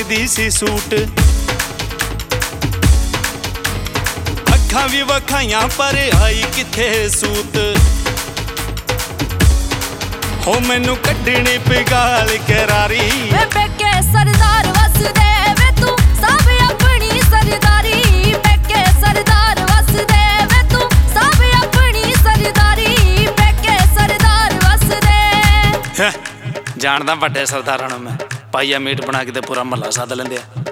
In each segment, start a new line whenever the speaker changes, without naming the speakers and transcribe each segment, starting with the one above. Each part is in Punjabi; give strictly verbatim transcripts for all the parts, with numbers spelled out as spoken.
ਲੱਗਦੀ ਸੀ ਸੂਟ। ਅੱਖਾਂ ਵੀ ਵਖਾਈਆਂ ਪਰ ਆਈ ਕਿੱਥੇ ਸੂਤ। ਹੋ ਮੈਨੂੰ ਕੱਢਣੀ ਪਿਗਾਲ ਕਰਾਰੀ
ਵੇ ਪੇਕੇ ਸਰਦਾਰ ਵਸਦੇ ਵੇ ਤੂੰ ਸਭ ਆਪਣੀ ਸਰਦਾਰੀ। ਪੇਕੇ ਸਰਦਾਰ ਵਸਦੇ ਵੇ ਤੂੰ ਸਭ ਆਪਣੀ ਸਰਦਾਰੀ। ਪੇਕੇ ਸਰਦਾਰ ਵਸਦੇ।
ਜਾਣਦਾ ਵੱਡੇ ਸਰਦਾਰਾਂ ਨੂੰ ਮੈਂ, ਪਾਈਆ ਮੀਟ ਬਣਾ ਕੇ ਤੇ ਪੂਰਾ ਮਹੱਲਾ ਸੱਦ ਲੈਂਦੇ ਆ।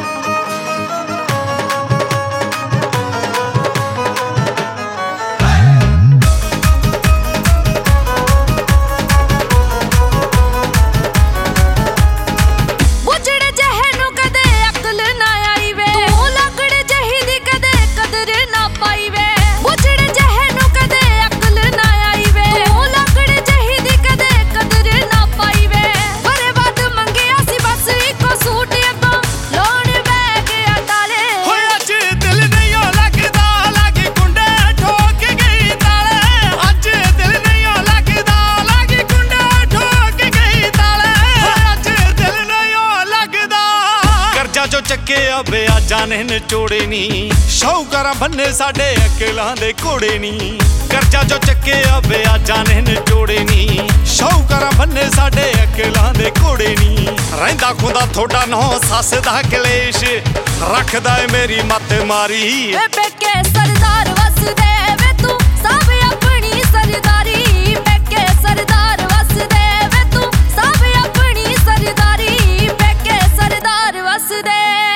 ਜੋ ਚੱਕਿਆ ਵਿਆਜਾਂ ਨੇ ਨਿਚੋੜੇ ਨੀ, ਸ਼ੌਕਰਾਂ ਬੰਨੇ ਸਾਡੇ ਅਕਲਾਂ ਦੇ ਘੋੜੇ ਨੀ। ਕਰਜ਼ਾ ਜੋ ਚੱਕਿਆ ਵਿਆਜਾਂ ਨੇ ਨਿਚੋੜੇ ਨੀ, ਸ਼ੌਕਰਾਂ ਬੰਨੇ ਸਾਡੇ ਅਕਲਾਂ ਦੇ ਘੋੜੇ ਨੀ। ਰਹਿੰਦਾ ਖੁੰਦਾ ਥੋੜਾ ਨੌ ਸੱਸ ਦਾ ਕਲੇਸ਼, ਰੱਖਦਾ ਏ ਮੇਰੀ ਮੱਤ ਮਾਰੀ।
ਵੇ ਪੇਕੇ ਸਰਦਾਰ ਵਸਦੇ ਵੇ ਤੂੰ ਸਭ ਆਪਣੀ ਸਰਦਾਰੀ। ਪੇਕੇ ਸਰਦਾਰ ਵਸਦੇ ਵੇ ਤੂੰ ਸਭ ਆਪਣੀ ਸਰਦਾਰੀ। ਪੇਕੇ ਸਰਦਾਰ ਵਸਦੇ।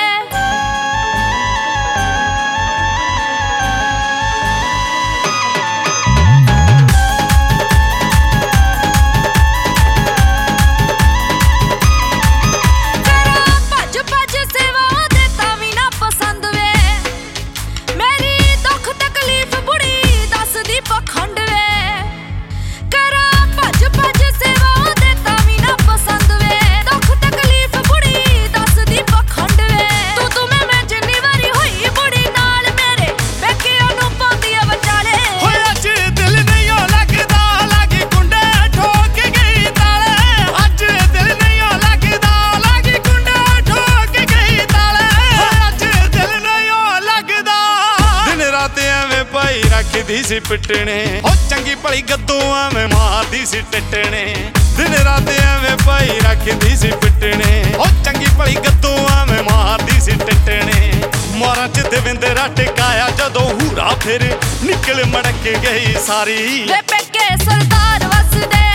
ਰੱਖਦੀ ਸੀ ਪਿੱਟਣੇ ਉਹ ਚੰਗੀ ਭਲੀ ਗੱਦੋਂ ਐਵੇਂ ਮਾਰਦੀ ਸੀ ਟਿੱਟਣੇ। ਦਿਨ ਰਾਤ ਐਵੇਂ ਭਾਈ ਰੱਖਦੀ ਸੀ ਪਿੱਟਣੇ ਉਹ ਚੰਗੀ ਭਲੀ ਗੱਦੋਂ ਐਵੇਂ ਮਾਰਦੀ ਸੀ ਟਿੱਟਣੇ। ਮਾਰਾਂ ਚ ਦਵਿੰਦਰਾ ਟਿਕਾਇਆ ਜਦੋਂ ਹੂਰਾ ਫਿਰ ਨਿਕਲ ਮੜਕ ਗਈ ਸਾਰੀ।
ਵੇ ਪੇਕੇ ਸਰਦਾਰ ਵਸਦੇ